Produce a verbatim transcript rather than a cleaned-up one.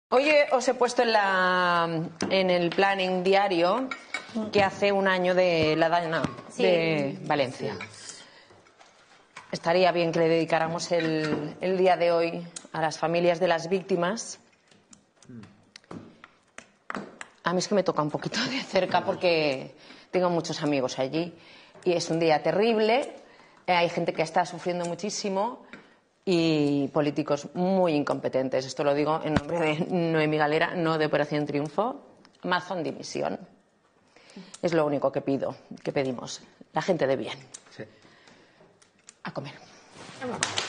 Hoy os he puesto en, la, en el planning diario que hace un año de la Dana sí. de Valencia. Estaría bien que le dedicáramos el, el día de hoy a las familias de las víctimas. A mí es que me toca un poquito de cerca porque tengo muchos amigos allí y es un día terrible. Hay gente que está sufriendo muchísimo y políticos muy incompetentes. Esto lo digo en nombre de Noemí Galera, no de Operación Triunfo. Mazón dimisión. Es lo único que pido, que pedimos. La gente de bien. Sí. A comer. Vamos.